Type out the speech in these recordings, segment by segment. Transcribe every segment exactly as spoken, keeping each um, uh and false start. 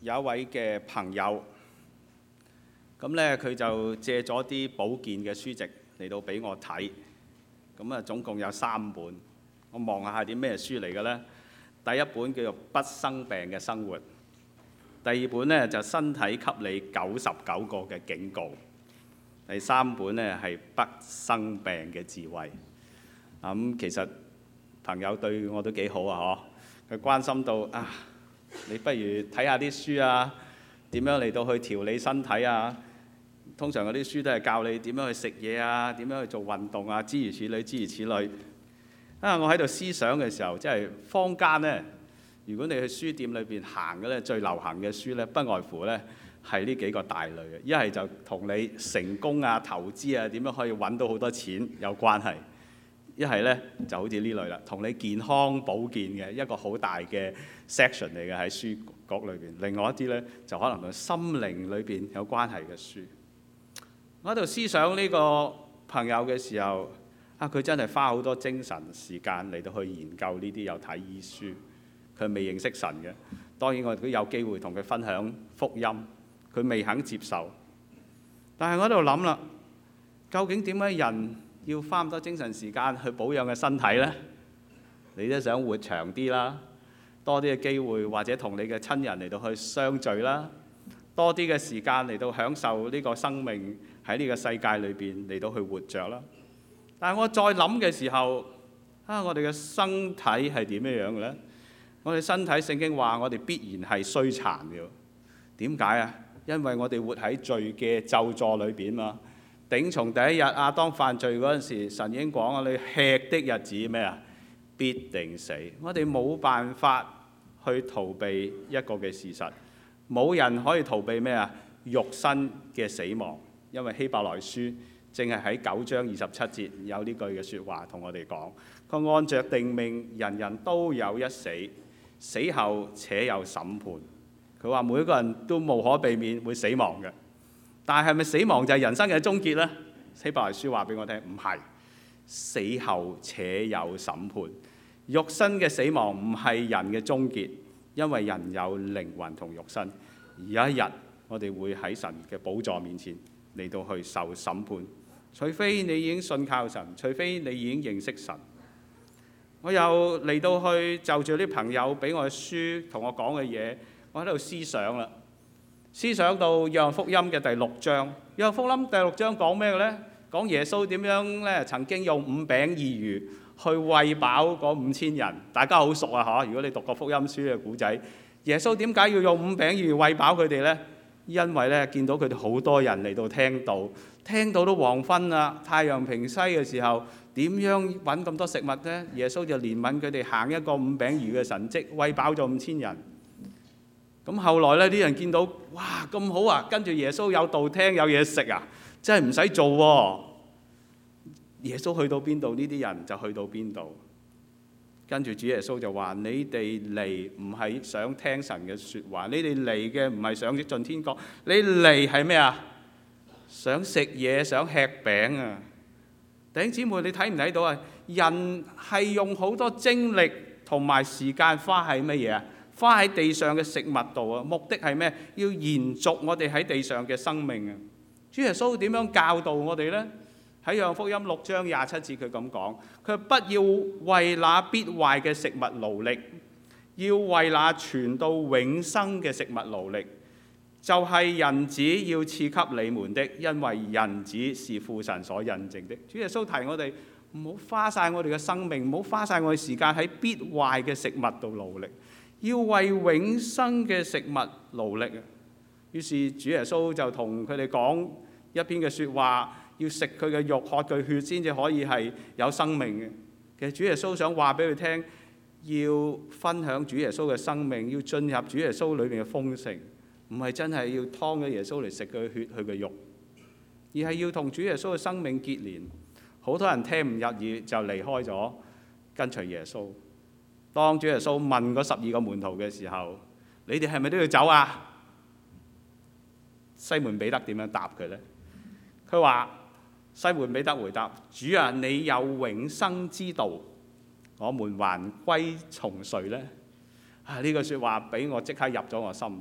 有一位嘅朋友，咁咧佢就借咗啲保健嘅書籍嚟到俾我睇，咁啊總共有三本，我望下係啲咩書嚟嘅呢？第一本叫做《不生病嘅生活》，第二本呢就身體給你九十九個嘅警告，第三本呢係不生病嘅智慧。咁、嗯、其實朋友對我都幾好啊，嗬，佢關心到啊，你不如睇下啲書啊，點樣嚟到去調理身體啊？通常嗰啲書都係教你點樣去食嘢啊，點樣去做運動啊，諸如此類，諸如此類。啊，我喺度思想嘅時候，即係坊間呢，如果你去書店裏邊行嘅咧，最流行嘅書咧，不外乎咧係呢幾個大類嘅，一係就同你成功啊、投資啊、點樣可以揾到好多錢有關係。一係咧就好似呢類啦，同你健康保健嘅一個好大嘅 section 嚟嘅喺書局裏邊。另外一啲咧就可能同心靈裏邊有關係嘅書。我喺度思想呢個朋友嘅時候，啊佢真係花好多精神時間嚟到去研究呢啲，有睇醫書。佢未認識神嘅，當然我哋都有機會同佢分享福音，佢未肯接受。但係我喺度諗啦，究竟點解人要花咁多精神時間去保養嘅身體呢？你都想活長啲啦，多啲嘅機會或者同你嘅親人嚟到去相聚啦，多啲嘅時間嚟到享受呢個生命喺呢個世界裏邊嚟到去活着啦。但係我再諗嘅時候，啊，我哋嘅身體係點樣樣嘅呢？我哋身體聖經話我哋必然係衰殘嘅，點解啊？因為我哋活喺罪嘅咒詛裏邊嘛。頂從第一日亞當犯罪嗰陣時，神已經講啊，你吃的日子咩啊？必定死。我哋冇辦法去逃避一個嘅事實，冇人可以逃避咩啊？肉身嘅死亡。因為希伯來書正係喺九章二十七節有呢句嘅説話同我哋講，佢按着定命，人人都有一死，死後且有審判。佢話每一個人都無可避免會死亡嘅。但係咪死亡就係人生嘅終結呢？希伯來書話俾我聽，唔係，死後且有審判。肉身嘅死亡唔係人嘅終結，因為人有靈魂同肉身，而有一日我哋會喺神嘅寶座面前嚟到去受審判。除非你已經信靠神，除非你已經認識神。我又嚟到去就住啲朋友俾我嘅書同我講嘅嘢，我喺度思想啦。思想到約翰福音嘅第六章，約翰福音第六章講咩嘅呢？講耶穌點樣咧曾經用五餅二魚去餵飽嗰五千人，大家好熟啊嚇！如果你讀過福音書嘅古仔，耶穌點解要用五餅二魚餵飽佢哋呢？因為咧見到佢哋好多人嚟到聽道，聽到都黃昏啦，太陽平西嘅時候，點樣揾咁多食物呢？耶穌就憐憫佢哋，行一個五餅二魚嘅神蹟，餵飽咗五千人。咁後來咧，啲人見到哇咁好啊，跟住耶穌有道聽有嘢食啊，真係唔使做喎。耶穌去到邊度，呢啲人就去到邊度。跟住主耶穌就話：你哋嚟唔係想聽神嘅説話，你哋嚟嘅唔係想進天國，你嚟係咩啊？想食嘢，想吃餅啊！弟兄姊妹，你睇唔睇到啊？人係用好多精力同埋時間花喺乜嘢啊？花喺地上嘅食物度啊，目的係咩？要延續我哋喺地上嘅生命啊！主耶穌點樣教導我哋呢？喺約翰福音六章廿七節佢咁講，佢不要為那必壞嘅食物勞力，要為那存到永生嘅食物勞力，就係、是、人子要賜給你們的，因為人子是父神所印證的。主耶穌提我哋唔好花晒我哋嘅生命，唔好花晒我哋時間喺必壞嘅食物度勞力，要為永生嘅食物勞力啊！於是主耶穌就同佢哋講一篇嘅説話，要食佢嘅肉，喝佢血先至可以係有生命嘅。其實主耶穌想話俾佢聽，要分享主耶穌嘅生命，要進入主耶穌裏面嘅豐盛，唔係真係要劏咗耶穌嚟食佢嘅血、佢嘅肉，而係要同主耶穌嘅生命結連。好多人聽唔入耳就離開咗，跟隨耶穌。當主耶穌問嗰十二個門徒嘅時候，你哋係咪都要走啊？西門彼得點樣答佢呢？佢話：西門彼得回答：主啊，你有永生之道，我們還歸從誰呢？啊！呢句説話俾我即刻入咗我心。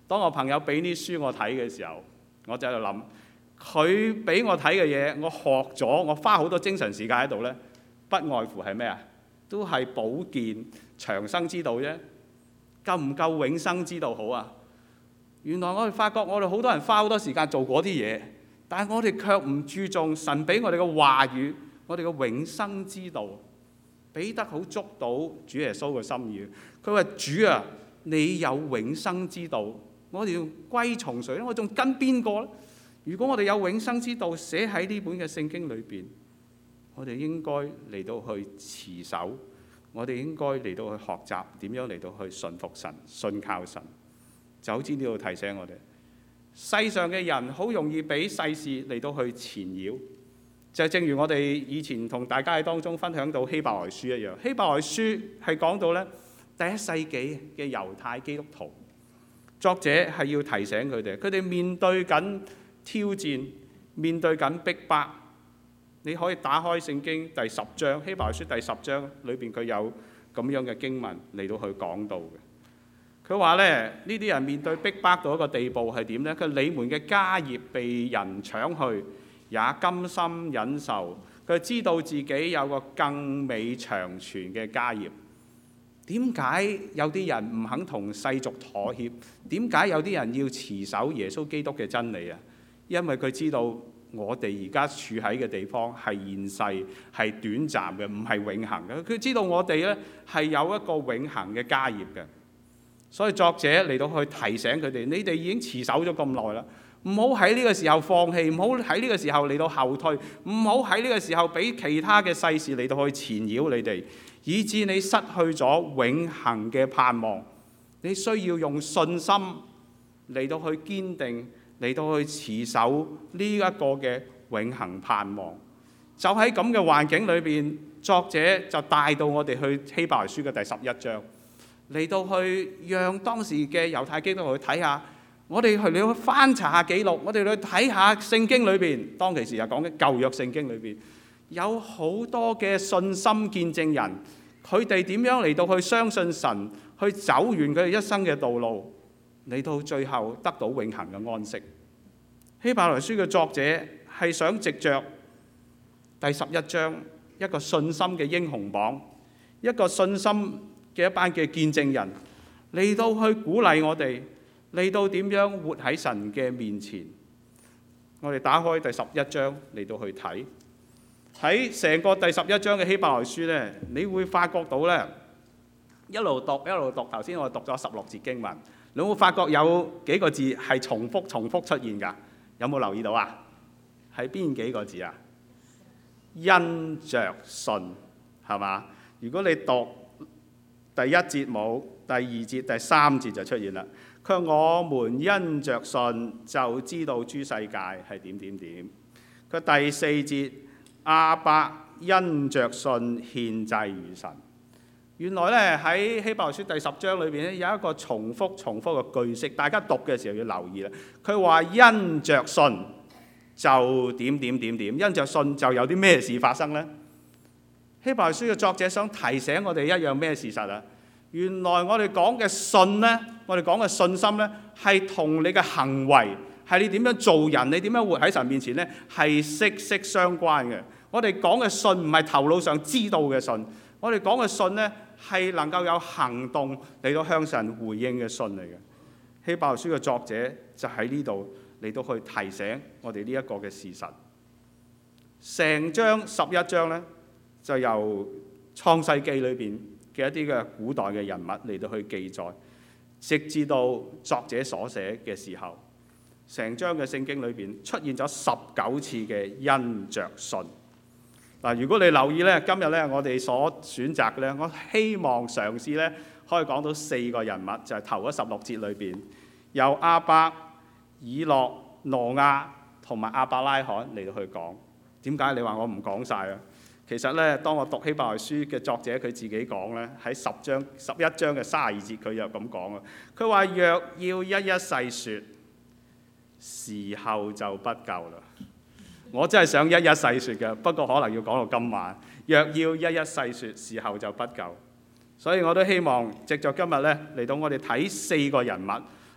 當我朋友俾啲書我睇嘅時候，我就喺度諗，佢俾我睇嘅嘢，我學咗，我花好多精神時間喺度呢，不外乎係咩啊？都係保健長生之道啫，夠唔夠永生之道好啊？原來我哋發覺我哋好多人花好多時間做嗰啲嘢，但係我哋卻唔注重神俾我哋嘅話語，我哋嘅永生之道。彼得好捉到主耶穌嘅心意，佢話：主啊，你有永生之道，我哋要歸從誰咧？我仲跟邊個咧？如果我哋有永生之道寫喺呢本嘅聖經裏邊，我哋應該嚟到去持守，我哋應該嚟到去學習點樣嚟到去信服神、信靠神。就好似呢度提醒我哋，世上嘅人好容易俾世事嚟到去纏繞。就正如我哋以前同大家喺當中分享到希伯來書一樣，希伯來書係講到咧第一世紀嘅猶太基督徒，作者係要提醒佢哋，佢哋面對緊挑戰，面對緊逼迫。你可以打開聖經第十章，希伯來書第十章裏邊佢有咁樣嘅經文嚟到去講到嘅。佢話咧，呢啲人面對逼迫到一個地步係點呢？佢你們嘅家業被人搶去，也甘心忍受。佢知道自己有個更美長存嘅家業。點解有啲人唔肯同世俗妥協？點解有啲人要持守耶穌基督嘅真理啊？因為佢知道我哋而家處喺嘅地方係現世，係短暫嘅，唔係永恆嘅。佢知道我哋咧係有一個永恆嘅家業嘅。所以作者嚟到去提醒佢哋：你哋已經持守咗咁耐啦，唔好喺呢個時候放棄，唔好喺呢個時候嚟到後退，唔好喺呢個時候俾其他嘅世事嚟到去纏繞你哋，以致你失去咗永恆嘅盼望。你需要用信心嚟到去堅定，嚟到去持守呢一個嘅永恆盼望。就喺咁嘅環境裏邊，作者就帶到我哋去希伯來書嘅第十一章。嚟到去讓當時嘅猶太基督徒去睇下，我哋去嚟去翻查下記錄，我哋去睇下聖經裏邊，當其時又講緊舊約聖經裏邊有好多嘅信心見證人，佢哋點樣嚟到去相信神，去走完佢哋一生嘅道路，嚟到最後得到永恆嘅安息。希伯來書嘅作者係想藉着第十一章一個信心嘅英雄榜，一個信心嘅一班嘅見證人嚟到去鼓勵我哋，嚟到點樣活喺神嘅面前。我哋打開第十一章嚟到去睇，喺成個第十一章嘅希伯來書呢，你會發覺到呢，一路讀一路讀。頭先我讀咗十六節經文，你會發覺有幾個字係重複重複出現㗎？有冇留意到啊？係邊幾個字啊？因着信，係嘛？如果你讀第一節冇，第二節、第三節就出現啦。佢話我們因着信就知道諸世界係點點點。佢第四節，亞伯因着信獻祭於神。原來咧喺希伯來書第十章裏邊咧有一個重複重複嘅句式，大家讀嘅時候要留意啦。佢話因着信就點點點點，因着信就有啲咩事發生呢？希伯來書嘅作者想提醒我哋一樣咩事實啊？原來我哋講嘅信呢，我哋講嘅信心呢，係同你嘅行為，係你點樣做人，你點樣活喺神面前呢，係息息相關嘅。我哋講嘅信唔係頭腦上知道嘅信，我哋講嘅信呢，係能夠有行動嚟到向神回應嘅信嚟嘅。希伯來書嘅作者就喺呢度嚟到去提醒我哋呢一個嘅事實。成章十一章呢，就由創世記裏邊嘅一啲嘅古代嘅人物嚟到去記載，直至到作者所寫嘅時候，成章嘅聖經裏邊出現咗十九次嘅因着信。嗱，如果你留意咧，今日咧我哋所選擇嘅咧，我希望嘗試咧可以講到四個人物，就係頭嗰十六節裏邊，由亞伯、以諾、挪亞同埋亞伯拉罕嚟到去講。點解你話我唔講晒啊？其實咧，當我讀希伯來書嘅作者佢自己講咧，喺十章十一章嘅三十二節，佢又咁講啊。佢話若要一一細説，時候就不夠啦。我真係想一一細説嘅，不過可能要講到今晚。若要一一細説，時候就不夠。所以我都希望藉著今日咧嚟到我哋睇四個人物，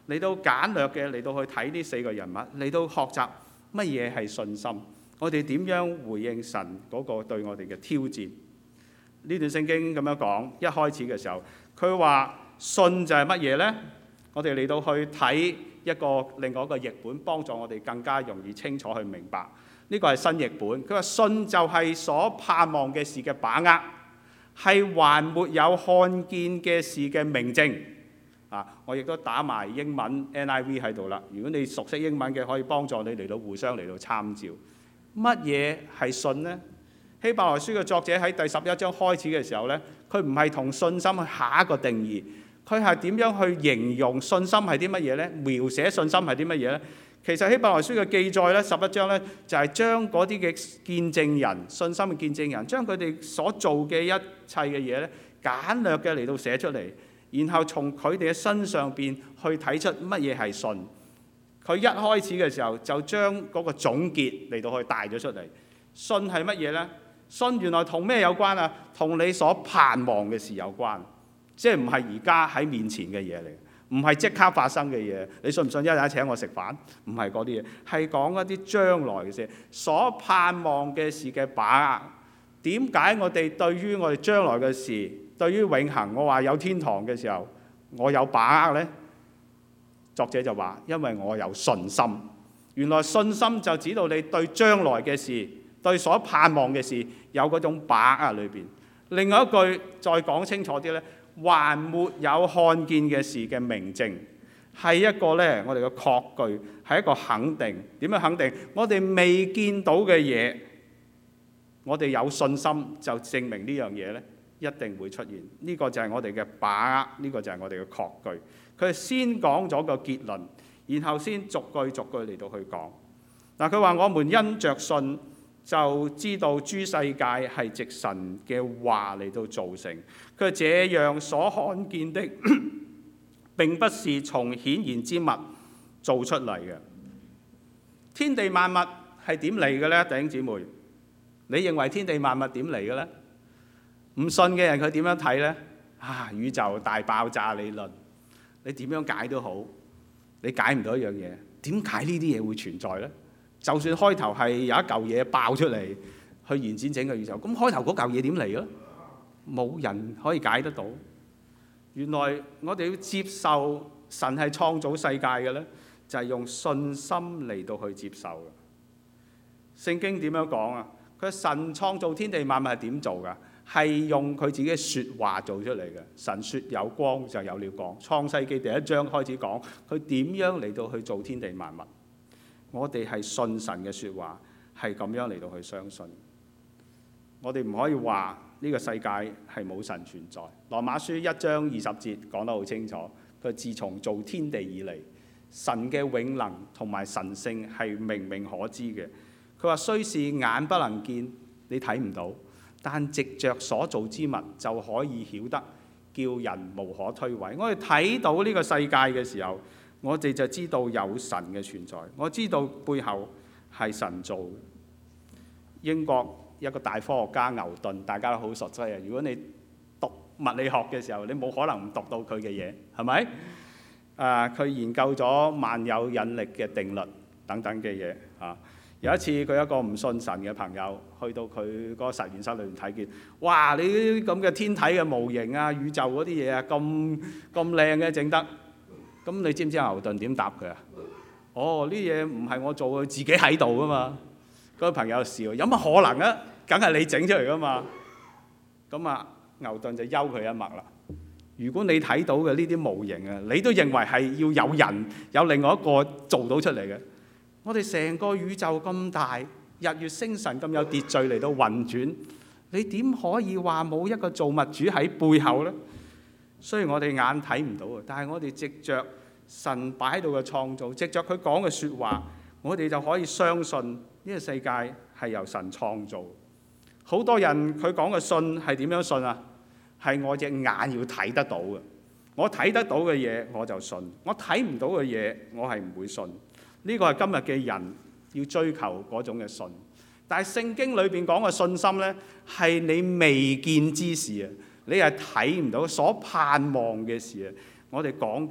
嚟到簡略嘅嚟到去睇呢四個人物，嚟到學習乜嘢係信心，我哋點樣回應神嗰個對我哋嘅挑戰。呢段聖經咁樣講，一開始嘅時候，佢話信就係乜嘢呢？我哋嚟到去睇一個另外一個譯本，幫助我哋更加容易清楚去明白。呢個係新譯本，佢話信就係所盼望嘅事嘅把握，係還沒有看見嘅事嘅明證。啊，我亦都打埋英文 N I V 喺度啦。如果你熟悉英文嘅，可以幫助你嚟到互相嚟到參照。乜嘢係信呢？希伯來書嘅作者喺第十一章開始嘅時候呢，佢唔係同信心去下一個定義，佢係點樣去形容信心係啲乜嘢呢？描寫信心係啲乜嘢呢？其實希伯來書嘅記載呢，十一章呢，就係將嗰啲嘅見證人、信心嘅見證人，將佢哋所做嘅一切嘅嘢呢，簡略嘅嚟到寫出嚟，然後從佢哋嘅身上邊去睇出乜嘢係信。佢一開始嘅時候就將嗰個總結嚟到去帶咗出嚟。信係乜嘢呢？信原來同咩有關啊？同你所盼望嘅事有關，即係唔係而家喺面前嘅嘢嚟，唔係即刻發生嘅嘢。你信唔信一陣請我食飯？唔係嗰啲嘢，係講一啲將來嘅事，所盼望嘅事嘅把握。點解我哋對於我哋將來嘅事，對於永恆，我話有天堂嘅時候，我有把握呢？作者就話：因為我有信心。原來信心就指到你對將來嘅事，對所盼望嘅事有嗰種把握裏邊。另外一句再講清楚啲呢，還沒有看見嘅事嘅明證，係一個呢，我哋嘅確據，係一個肯定。點樣肯定？我哋未見到嘅嘢，我哋有信心就證明呢樣嘢呢一定會出現。呢個就係我哋嘅把握，呢個就係我哋嘅確據。佢先講咗個結論，然後先逐句逐句嚟到去講。嗱，佢話我們因着信就知道諸世界係藉神嘅話嚟到造成。佢話這樣所看見的並不是從顯然之物做出嚟嘅。天地萬物係點嚟嘅呢？弟兄姊妹，你認為天地萬物點嚟嘅呢？唔信嘅人佢點樣睇呢？啊，宇宙大爆炸理論，你點樣解都好，你解唔到一樣嘢。點解呢啲嘢會存在呢？就算開頭係有一嚿嘢爆出嚟去延展整個宇宙，咁開頭嗰嚿嘢點嚟嘅？冇人可以解得到。原來我哋要接受神係創造世界嘅呢，就係用信心嚟到去接受嘅。聖經點樣講啊？佢神創造天地萬物係點做㗎？係用佢自己嘅説話做出嚟嘅。神説有光就有了光。創世記第一章開始講佢點樣嚟到去做天地萬物。我哋係信神嘅説話，係咁樣嚟到去相信。我哋唔可以話呢個世界係冇神存在。羅馬書一章二十節講得好清楚，佢自從造天地以嚟，神嘅永能同埋神性係明明可知嘅。佢話雖是眼不能見，你睇唔到，但藉着所造之物就可以曉得，叫人無可推諉。我哋睇到呢個世界嘅時候，我哋就知道有神嘅存在。我知道背後係神做嘅。英國一個大科學家牛頓，大家都好熟悉啊！如果你讀物理學嘅時候，你冇可能唔讀到佢嘅嘢，係咪？啊，佢研究咗萬有引力嘅定律等等嘅嘢啊。有一次佢一個唔信神嘅朋友去到佢嗰個實驗室裏面睇見，哇！你啲咁嘅天體嘅模型啊、宇宙嗰啲嘢啊，咁咁靚嘅整得，咁你知唔知牛頓點答佢啊？哦，呢嘢唔係我做，佢自己喺度噶嘛。嗰個朋友笑，有乜可能啊？梗係你整出嚟噶嘛。咁啊，牛頓就休佢一默啦。如果你睇到嘅呢啲模型啊，你都認為係要有人有另外一個做到出嚟嘅。我哋成個宇宙咁大，日月星辰咁有秩序嚟到運轉，你點可以話冇一個造物主喺背後呢？雖然我哋眼睇唔到啊，但係我哋藉着神擺喺度嘅創造，藉着佢講嘅説話，我哋就可以相信呢個世界係由神創造。好多人佢講嘅信係點樣信啊？係我隻眼要睇得到嘅，我睇得到嘅嘢我就信，我睇唔到嘅嘢我係唔會信。呢個係今日嘅人要追求嗰種嘅信，但係聖經裏邊講嘅信心呢，係你未見之事啊，你係睇唔到所盼望嘅事啊。我哋講嘅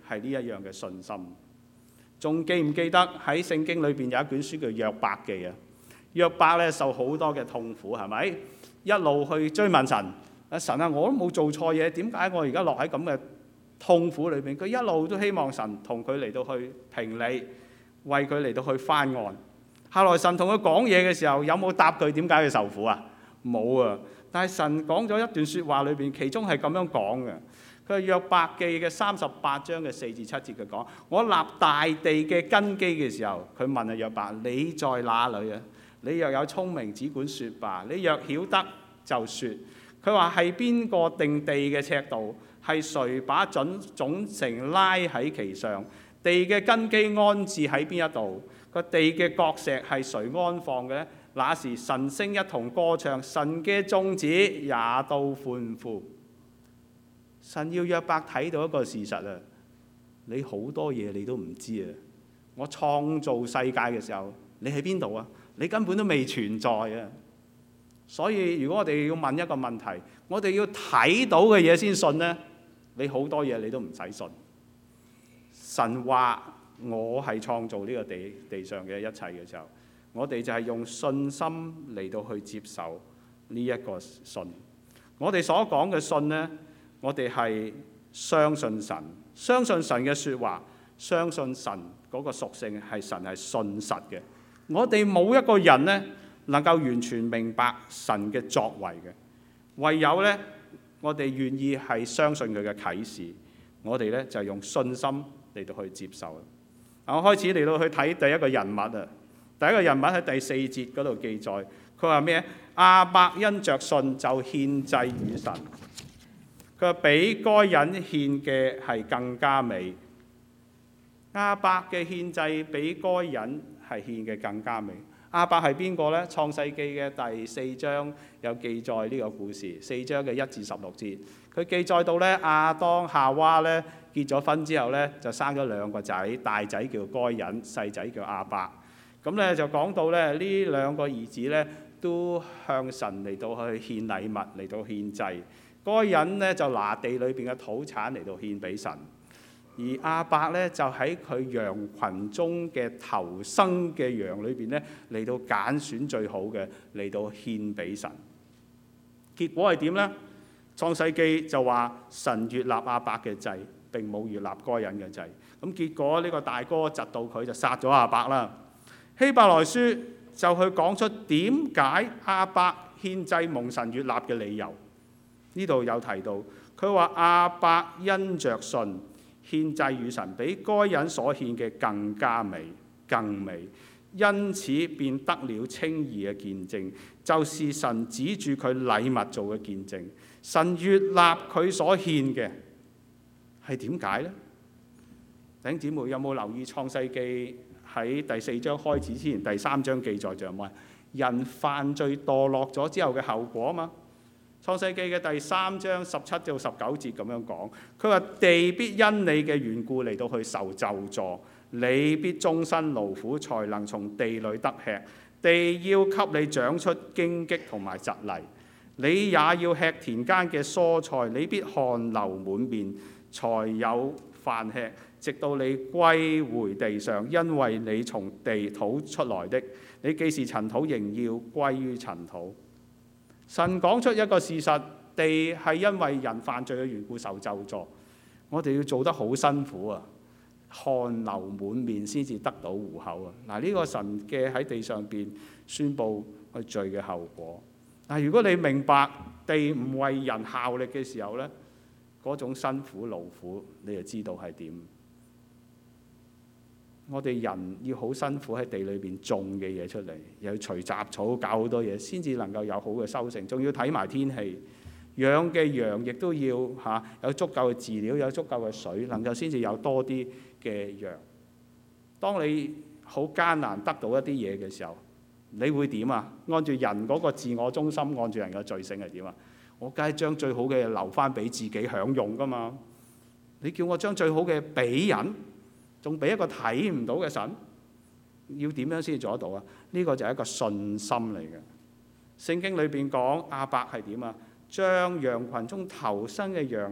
係呢一樣嘅信心。仲記唔記得喺聖經裏邊有一卷書叫約伯記啊？約伯咧受好多嘅痛苦，係咪？一路去追問神，啊神啊，我都冇做錯嘢，點解我而家落喺咁嘅痛苦裏邊？佢一路都希望神同佢嚟到去評理，為佢嚟到去翻案。後來神同佢講嘢嘅時候，有冇答佢點解佢受苦啊？冇啊！但係神講咗一段説話裏邊，其中係咁樣講嘅。佢係約伯記嘅三十八章嘅四至七節，佢講：我立大地嘅根基嘅時候，佢問啊約伯：你在哪裏啊？你若有聰明，只管説吧；你若曉得，就説。佢話係邊個定地嘅尺度？係誰把準總繩拉喺其上？地嘅根基安置喺邊一度？個地嘅角石係誰安放嘅呢？那時晨星一同歌唱，神嘅眾子也都歡呼。神要約伯睇到一個事實啊！你好多嘢你都唔知啊！我創造世界嘅時候，你喺邊度啊？你根本都未存在啊！所以如果我哋要問一個問題，我哋要睇到嘅嘢先信呢，你好多嘢你都唔使信。神話我係創造呢個地地上嘅一切嘅時候，我哋就係用信心嚟到去接受呢一個信。我哋所講嘅信呢，我哋係相信神，相信神嘅説話，相信神嗰個屬性係神係信實嘅。我哋冇一個人呢能夠完全明白神嘅作為嘅，唯有呢，我哋願意係相信佢嘅啟示，我哋呢就用信心嚟到去接受。我開始嚟到去睇第一個人物啊，第一個人物喺第四節嗰度記載，佢話咩？亞伯因着信就獻祭與神。佢話比該人獻嘅係更加美。亞伯嘅獻祭比該人係獻嘅更加美。亞伯係邊個呢？創世記嘅第四章有記載呢個故事，四章嘅一至十六節。佢記載到咧，亞當夏娃咧結咗婚之後咧，就生咗兩個仔，大仔叫該人，細仔叫亞伯。咁咧就講到咧，呢兩個兒子咧都向神嚟到去獻禮物，嚟到獻祭。該人咧就拿地裏邊嘅土產嚟到獻俾神，而亞伯咧就喺佢羊群中嘅頭生嘅羊裏邊咧嚟到揀選最好嘅嚟到獻俾神。結果係點呢？創世記就話神悅納亞伯嘅祭，並冇悅納該人嘅祭。咁結果呢個大哥窒到佢就殺咗亞伯啦。希伯來書就去講出點解亞伯獻祭蒙神悅納嘅理由。呢度有提到，佢話亞伯因着信獻祭與神，比該人所獻嘅更加美、更美，因此便得了稱義嘅見證，就是神指住佢禮物做嘅見證。神悅納佢所獻嘅係點解呢？弟兄姊妹有冇留意創世記喺第四章開始之前第三章記載著乜？人犯罪墮落咗之後嘅後果嘛。創世記嘅第三章十七到十九節咁樣講，佢話地必因你嘅緣故嚟到去受咒詛，你必終身勞苦，才能從地裏得吃。地要給你長出荊棘同埋蒺藜，你也要吃田間嘅蔬菜，你必汗流滿面，才有飯吃，直到你歸回地上，因為你從地土出來的，你既是塵土，仍要歸於塵土。神講出一個事實，地係因為人犯罪嘅緣故受咒詛，我哋要做得好辛苦啊，汗流滿面先至得到糊口啊！嗱，呢個神嘅喺地上邊宣布去罪嘅後果。但如果你明白地唔為人效力嘅時候呢，嗰種辛苦勞苦，你就知道係點。我哋人要好辛苦喺地裏邊種嘅嘢出嚟，又要除雜草，搞好多嘢，先至能夠有好嘅收成。仲要睇埋天氣，養嘅羊亦都要嚇、啊、有足夠嘅飼料，有足夠嘅水，能夠先至有多啲嘅羊。當你好艱難得到一啲嘢嘅時候，你會點啊？按住人嗰個自我中心，按住人嘅罪性係點啊？我梗係將最好嘅嘢留翻俾自己享用㗎嘛。你叫我將最好嘅俾人？仲俾一個睇唔到嘅神，要點樣先至做得到啊？呢、這個就係一個信心嚟嘅。聖經裏邊講亞伯係點啊？將羊群中頭生嘅羊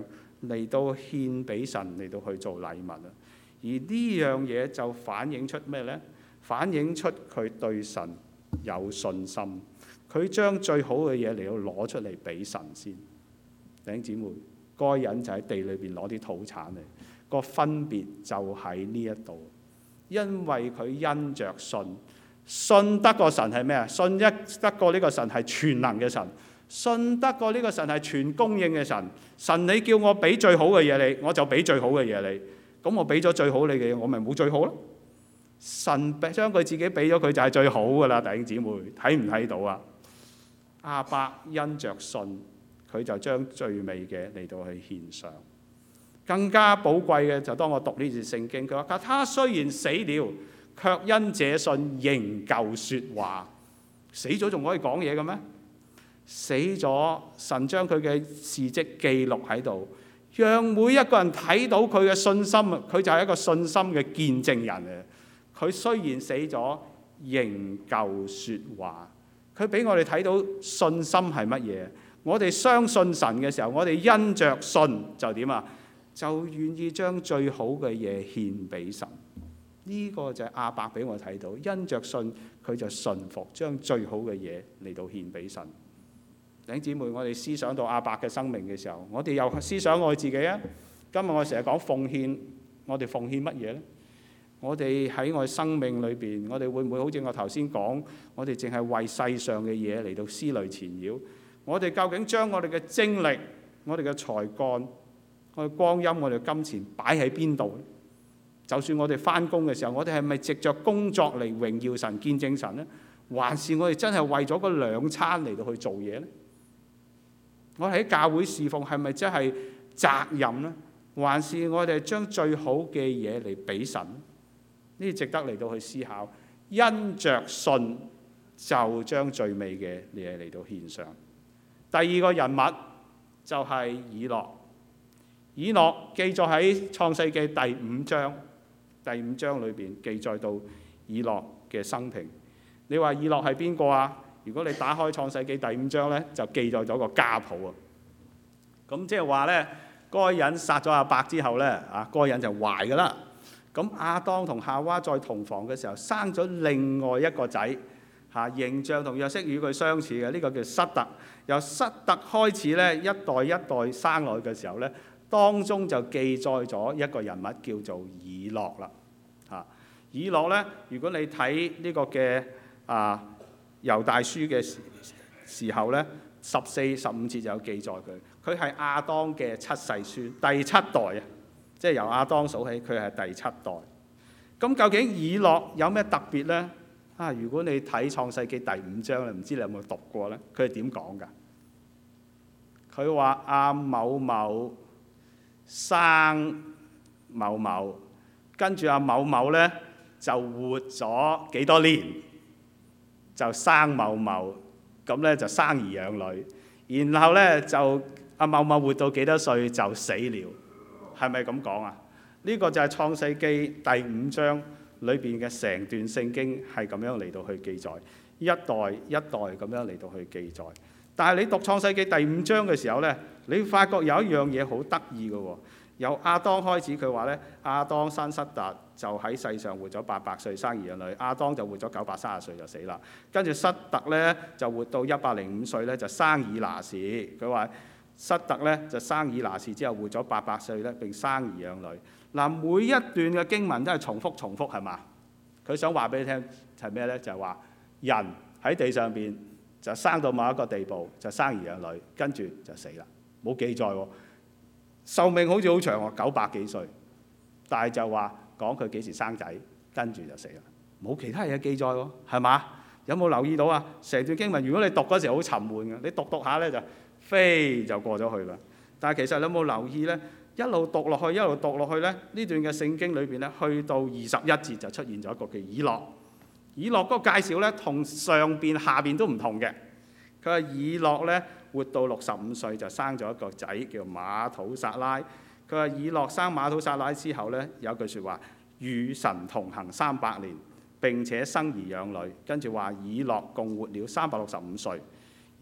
嚟到獻俾神，嚟到去做禮物啊！而呢樣嘢就反映出咩呢？反映出佢對神有信心，佢將最好嘅嘢嚟到攞出嚟俾神先。弟兄姊妹，該人就喺地裏邊攞啲土產嚟，個分別就喺呢一度，因為佢因着信，信得過神係咩啊？信一得過呢個神係全能嘅神，信得過呢個神係全供應嘅神。神你叫我俾最好嘅嘢你，我就俾最好嘅嘢你。咁我俾咗最好你嘅嘢，我咪冇最好咯。神將佢自己俾咗佢就係最好噶啦，弟兄姊妹睇唔睇到啊？亞伯因着信，佢就將最美嘅嚟到去獻上。更加寶貴嘅就當我讀呢節聖經，佢話：他雖然死了，卻因這信仍舊説話。死咗仲可以講嘢嘅咩？死咗，神將佢嘅事蹟記錄喺度，讓每一個人睇到佢嘅信心。佢就係一個信心嘅見證人嚟。佢雖然死咗，仍舊説話。佢俾我哋睇到信心係乜嘢？我哋相信神嘅時候，我哋因着信就點啊？就願意將最好嘅嘢獻俾神。呢、這個就係亞伯俾我睇到，因着信佢就順服，將最好嘅嘢嚟到獻俾神。弟兄姊妹，我哋思想到亞伯嘅生命嘅時候，我哋又思想我自己啊。今日我成日講奉獻，我哋奉獻乜嘢呢？我哋喺我哋生命裏邊，我哋會唔會好似我頭先講，我哋淨係為世上嘅嘢嚟到思慮纏繞？我哋究竟將我哋嘅精力、我哋嘅才幹、我哋光陰、我哋金錢擺喺邊度呢？就算我哋翻工嘅時候，我哋係咪藉着工作嚟榮耀神、見證神呢？還是我哋真係為咗嗰兩餐嚟到去做嘢呢？我哋喺教會侍奉係咪真係責任呢？還是我哋將最好嘅嘢嚟俾神？呢啲值得嚟到去思考。因着信就將最美嘅嘢嚟到獻上。第二個人物就係以諾。以諾記載喺創世記第五章，第五章裏邊記載到以諾嘅生平。你話以諾係邊個啊？如果你打開創世記第五章呢，就記載咗個家譜啊。咁即係話呢，該人殺咗亞伯之後呢，啊，該人就壞噶啦。咁亞當同夏娃在同房嘅時候，生咗另外一個仔，嚇，形象同約瑟與佢相似嘅，呢個叫塞特。由塞特開始呢，一代一代生落去嘅時候呢，當中就記載咗一個人物叫做以諾啦。嚇，以諾呢，如果你睇呢個嘅啊猶大書嘅時時候呢，十四十五節就有記載佢，佢係亞當嘅七世孫，第七代啊。即係由亞當數起，佢係第七代。咁究竟以諾有咩特別呢？啊，如果你睇創世記第五章，你唔知你有冇讀過呢？佢係點講㗎？佢話阿某某生某某，跟住阿某某呢就活咗幾多年，就生某某，咁呢就生兒養女，然後呢就阿某某活到幾多歲就死了。係咪咁講啊？呢、這個就係創世記第五章裏邊嘅成段聖經係咁樣嚟到去記載，一代一代咁樣嚟到去記載。但係你讀創世記第五章嘅時候呢，你會發覺有一樣嘢好得意嘅喎。由亞當開始，佢話呢，亞當生塞特就喺世上活咗八百歲，生兒養女。亞當就活咗九百三十歲就死啦。跟住塞特呢，就活到一百零五歲呢，就生以拿士。佢話塞特咧就生以拿士之後活咗八百歲咧，並生兒養女。嗱，每一段嘅經文都係重複重複係嘛？佢想話俾你聽係咩咧？就係話人喺地上邊就生到某一個地步就生兒養女，跟住就死啦，冇記載喎。壽命好似好長喎，九百幾歲，但係就話講佢幾時生仔，跟住就死啦，冇其他嘢記載喎，係嘛？有冇留意到啊？成段經文如果你讀嗰時好沉悶嘅，你讀讀下咧就飛就過咗去啦。但係其實你有冇留意呢？一路讀落去，一路讀落去呢，呢段嘅聖經裏邊呢，去到二十一節就出現咗一個叫以諾。以諾嗰個介紹呢，同上邊下邊都唔同嘅。佢話以諾呢，活到六十五歲就生咗一個仔叫馬土撒拉。佢話以諾生馬土撒拉之後呢，有句説話與神同行三百年，並且生兒養女。跟住話以諾共活了三百六十五歲。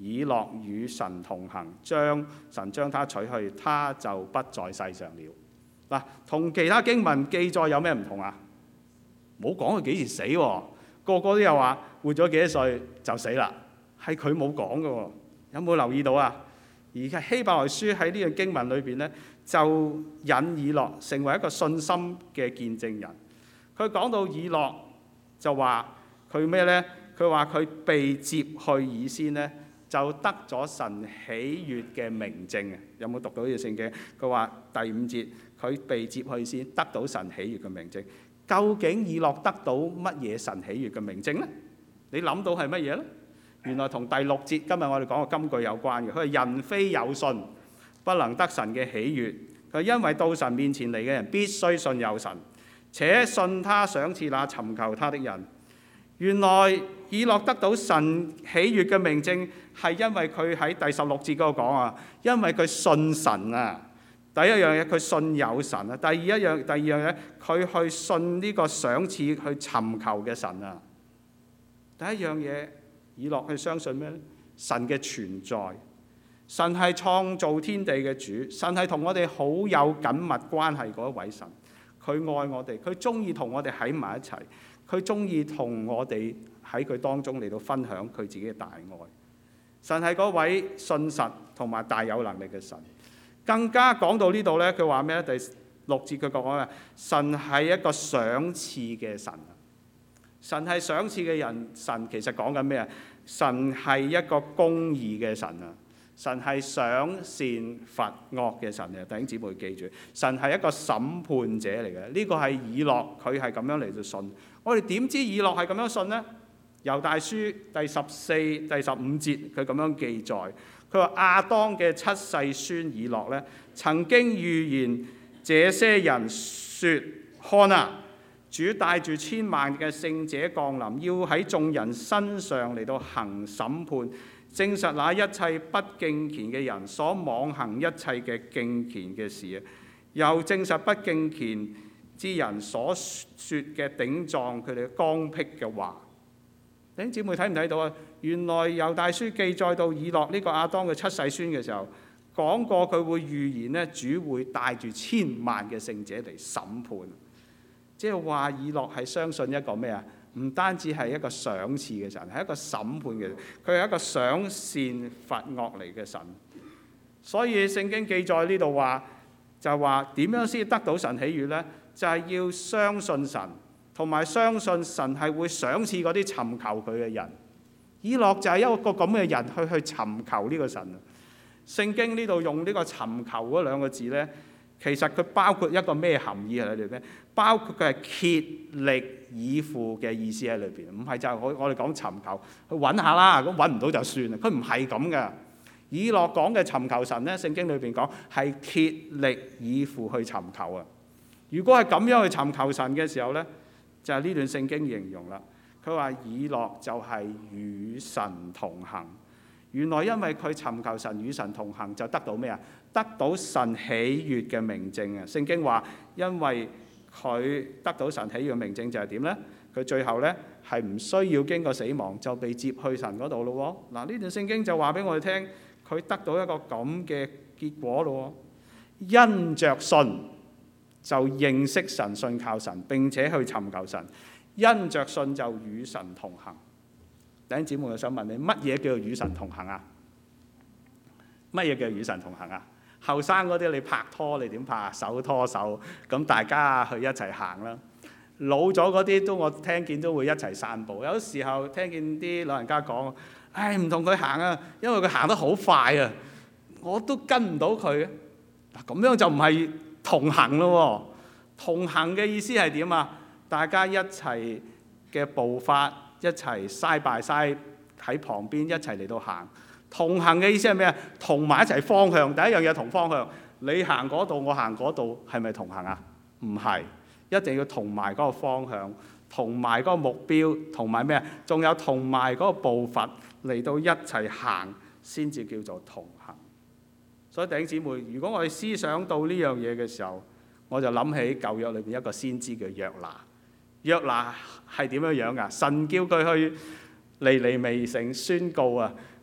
以諾與神同行，將神將他取去，他就不在世上了。嗱，同其他經文記載有咩唔同啊？冇講佢幾時死喎，個個都有話活咗幾多歲就死啦，係佢冇講嘅喎。有冇留意到啊？而係希伯來書喺呢個經文裏邊咧，就引以諾成為一個信心嘅見證人。佢講到以諾就話佢咩咧？佢話佢被接去以先咧，就得咗神喜悅嘅明證啊！有冇讀到呢個聖經？佢話第五節，佢被接去先得到神喜悅嘅明證。究竟以諾得到乜嘢神喜悅嘅明證咧？你諗到係乜嘢咧？原來同第六節今日我哋講嘅金句有關嘅。佢係人非有信，不能得神嘅喜悅。佢因為到神面前嚟嘅人必須信有神，且信他賞賜那尋求他的人。原來以諾得到神喜悅嘅明證，係因為佢喺第十六節嗰度講啊，因為佢信神啊。第一樣嘢佢信有神啊，第二一樣第二樣嘢佢去信呢個賞賜去尋求嘅神啊。第一樣嘢，以諾去相信咩咧？神嘅存在，神係創造天地嘅主，神係同我哋好有緊密關係嗰一位神。佢愛我哋，佢中意同我哋喺埋一齊，佢中意同我哋喺佢當中嚟到分享佢自己嘅大愛。神係嗰位信實同埋大有能力嘅神。更加講到呢度咧，佢話咩咧？第六節佢講啊，神係一個賞賜嘅神。神係賞賜嘅人，神其實講緊咩啊？神係一個公義嘅神啊！神係賞善罰惡嘅神啊！弟兄姊妹記住，神係一個審判者嚟嘅。呢個係以諾，佢係咁樣嚟到信。我哋點知以諾係咁樣信呢？猶大書第十四、第十五節佢咁樣記載，佢話亞當嘅七世孫以諾咧，曾經預言這些人説：看啊！主帶住千萬嘅聖者降臨，要喺眾人身上嚟到行審判，證實那一切不敬虔嘅人所妄行一切嘅敬虔嘅事啊！又證實不敬虔之人所説嘅頂撞佢哋剛愎嘅話。弟兄姊妹睇唔睇到啊？原來猶大書記載到以諾呢個亞當嘅七世孫嘅時候，講過佢會預言咧，主會帶住千萬嘅聖者嚟審判。即係話以諾係相信一個咩啊？唔單止係一個賞賜嘅神，係一個審判嘅神，佢係一個賞善罰惡嚟嘅神。所以聖經記載呢度話，就話點樣先得到神喜悅呢？就係、是、要相信神，同埋相信神係會賞賜嗰啲尋求佢嘅人。以諾就係一個咁嘅人去去尋求呢個神。聖經呢度用呢個尋求嗰兩個字呢，其實佢包括一個咩含義喺裏邊？包括佢係竭力以赴嘅意思喺裏邊，唔係就係我我哋講尋求去揾下啦，咁揾唔到就算啦。佢唔係咁嘅。以諾講嘅尋求神咧，聖經裏邊講係竭力以赴去尋求啊。如果係咁樣去尋求神嘅時候咧，就係呢段聖經形容啦。佢話以諾就係與神同行。原來因為佢尋求神與神同行，就得到咩啊？得到神喜悅嘅明證啊！聖經話因為佢得到神喜悅嘅明證就係點呢？佢最後呢係唔需要經過死亡就被接去神嗰度咯喎！嗱，呢段聖經就話俾我哋聽，佢得到一個咁嘅結果咯喎。因着信就認識神、信靠神，並且去尋求神。因着信就與神同行。弟兄姊妹，我想問你，乜嘢叫做與神同行啊？乜嘢叫與神同行啊？後生嗰啲你拍拖你點拍啊？手拖手咁大家去一齊行啦。老咗嗰啲都我聽見都會一齊散步。有時候聽見啲老人家講：唉，唔同佢行啊，因為佢行得好快啊，我都跟唔到佢。嗱，咁樣就唔係同行咯。同行嘅意思係點啊？大家一齊嘅步伐，一齊side by side喺旁邊一齊嚟到行。同行嘅意思係咩啊？同埋一齊方向。第一樣嘢同方向，你行嗰度，我行嗰度，係咪同行啊？唔係，一定要同埋嗰個方向，同埋嗰個目標，同埋咩啊？仲有同埋嗰個步伐嚟到一齊行，先至叫做同行。所以弟兄姊妹，如果我哋思想到呢樣嘢嘅時候，我就諗起舊約裏邊一個先知叫約拿。約拿係點樣樣㗎？神叫佢去尼尼微城宣告啊！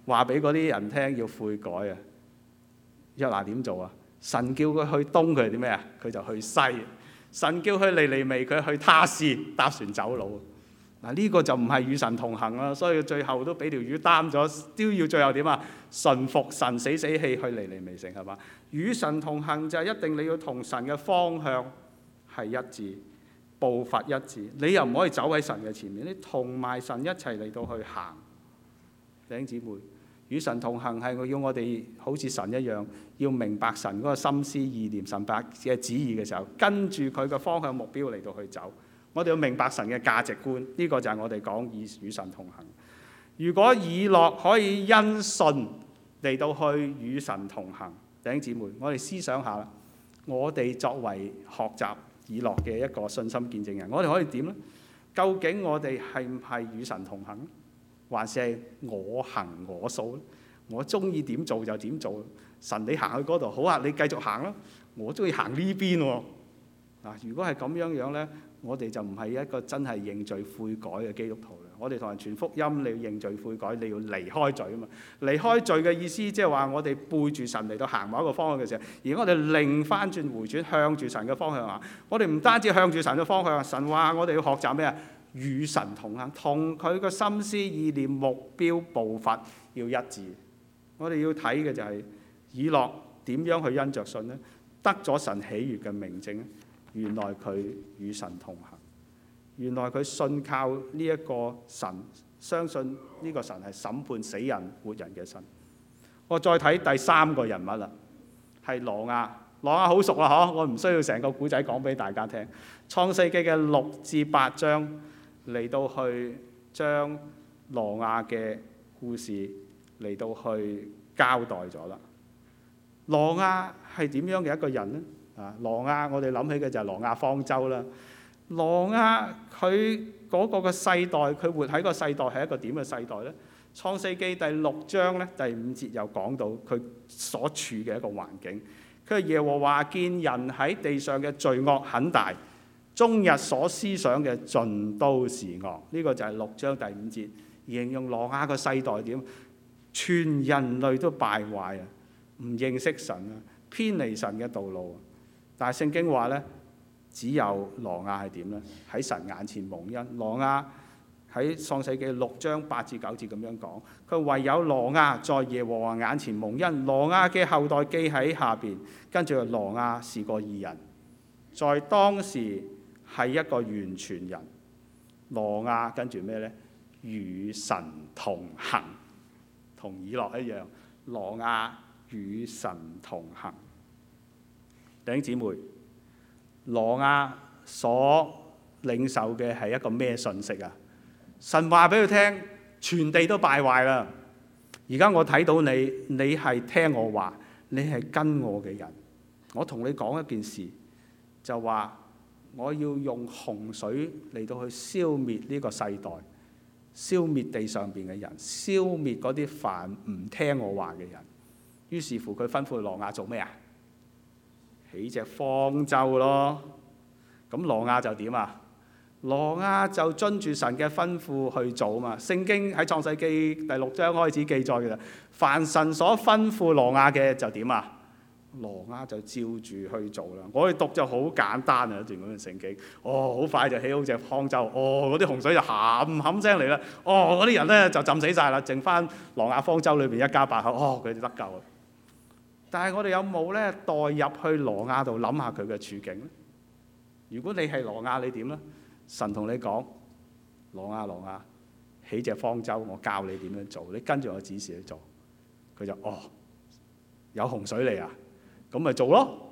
話俾嗰啲人聽要悔改啊。約拿點做啊？神叫佢去東，佢係啲咩啊？佢就去西。神叫佢尼尼微，佢去他施，搭船走佬。嗱，呢個就唔係與神同行啦，所以最後都俾條魚擔咗，都要最後點啊？順服神，死死氣去尼尼微城，係嘛？與神同行就係一定你要同神嘅方向係一致，步伐一致。你又唔可以走喺神嘅前面，你同埋神一齊嚟到去行。弟兄姊妹，與神同行係要我哋好似神一樣，要明白神嗰個心思意念、神白嘅旨意嘅時候，跟住佢嘅方向目標嚟到去走。我哋要明白神嘅價值觀，呢、這個就係我哋講與與神同行。如果以諾可以因信嚟到去與神同行，弟兄姊妹，我哋思想下啦，我哋作為學習以諾嘅一個信心見證人，我哋可以點呢？究竟我哋係唔係與神同行，還是係我行我素咧？我中意點做就點做，神你行去嗰度好啊，你繼續行啦。我中意行呢邊喎。嗱，如果係咁樣樣呢，我哋就唔係一個真係認罪悔改嘅基督徒啦。我哋同人傳福音，你要認罪悔改，你要離開罪啊嘛。離開罪嘅意思，即係話我哋背住神嚟到行某一個方向嘅時候，而我哋擰翻轉回轉，向住神嘅方向行。我哋唔單止向住神嘅方向，神話我哋要學習咩啊？與神同行，同佢嘅心思意念、目標、步伐要一致。我哋要睇嘅就係以諾點樣去因着信呢？得咗神喜悅嘅明證。原來佢與神同行，原來佢信靠呢一個神，相信呢個神係審判死人活人嘅神。我再睇第三個人物啦，係挪亞。挪亞好熟啦，嗬！我唔需要成個古仔講俾大家聽。創世記嘅六至八章嚟到去將挪亞嘅故事嚟到去交代咗啦。挪亞係點樣嘅一個人呢？啊，挪亞，我哋諗起嘅就係挪亞方舟啦。挪亞佢嗰個嘅世代，佢活喺個世代係一個點嘅世代呢？創世記第六章咧第五節又講到佢所處嘅一個環境。佢係耶和華見人喺地上嘅罪惡很大，終日所思想嘅盡都是惡。呢、這個就係六章第五節，形容挪亞個世代點？全人類都敗壞啊，唔認識神啊，偏離神嘅道路啊。但係聖經話咧，只有挪亞係點咧？喺神眼前蒙恩。挪亞喺創世記六章八至九節咁樣講，佢唯有挪亞在耶和華眼前蒙恩。挪亞嘅後代記喺下邊，跟住挪亞是個義人，在當時係一個完全人。挪亞跟住咩咧？與神同行，同以諾一樣。挪亞與神同行。弟兄姊妹，挪亞所領受嘅係一個咩信息啊？神話俾佢聽，全地都敗壞啦。而家我睇到你，你係聽我話，你係跟我嘅人。我同你講一件事，就話我要用洪水嚟到去消滅呢個世代，消滅地上邊嘅人，消滅嗰啲凡唔聽我話嘅人。於是乎，佢吩咐挪亞做咩啊？起隻方舟咯。咁挪亞就點啊？挪亞就遵住神嘅吩咐去做嘛。聖經喺創世記第六章開始記載嘅啦。凡神所吩咐挪亞嘅就點啊？挪亞就照住去做啦。我哋讀就好簡單啊，一段咁嘅聖經。哦，好快就起好隻方舟。哦，嗰啲洪水就冚冚聲嚟啦。哦，嗰啲人咧就浸死晒啦，剩翻挪亞方舟裏邊一家八口。哦，佢哋得救啦。但係我哋有冇咧代入去挪亞度諗下佢嘅處境咧？如果你係挪亞，你點咧？神同你講：挪亞，挪亞，起隻方舟，我教你點樣做，你跟住我指示去做。佢就哦，有洪水嚟啊，咁咪做咯。